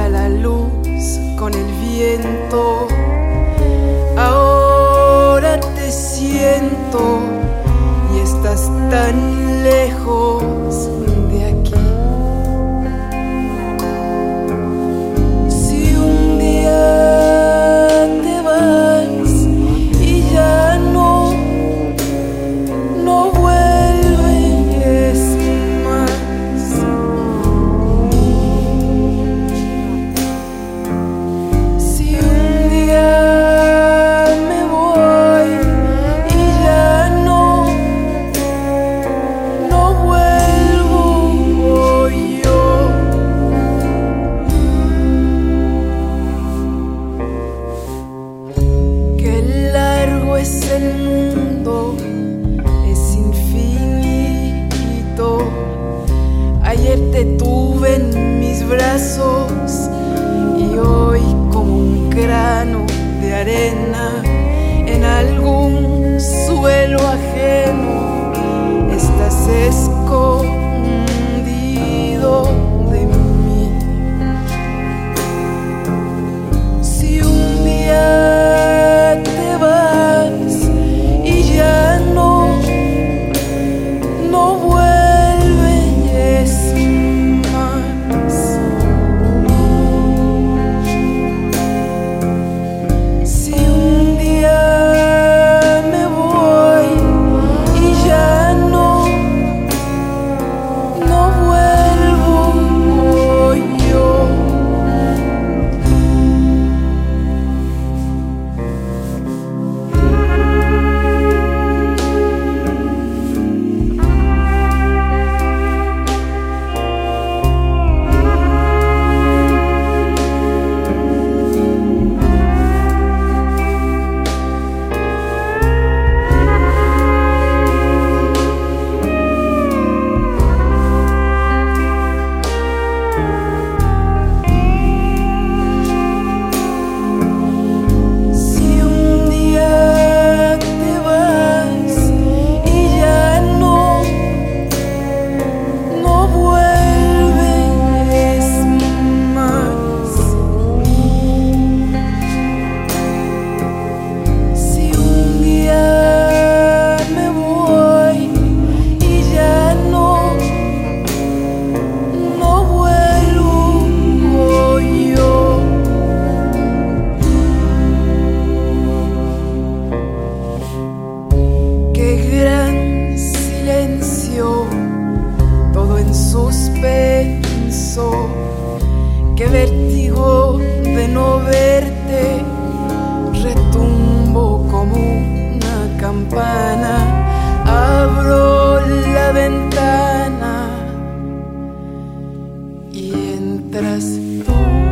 a la luz con el viento. Ahora te siento y estás tan lejos de aquí. Si un día te vas y ya no vuelves más, si un día me voy y ya no vuelvo yo, qué largo es el mundo, es infinito. Ayer te tuve en mis brazos y hoy como un grano de arena en algún suelo ajeno estás escondido de mí. Si un día te vas y ya no vuelves más, si un día me voy y ya no vuelvo yo, si un día te vas y ya no vuelves más, si un día me voy y ya no vuelvo yo, qué gran silencio, todo en suspenso, qué vértigo de no verte, retumbo como una campana, abro la ventana y entras tú.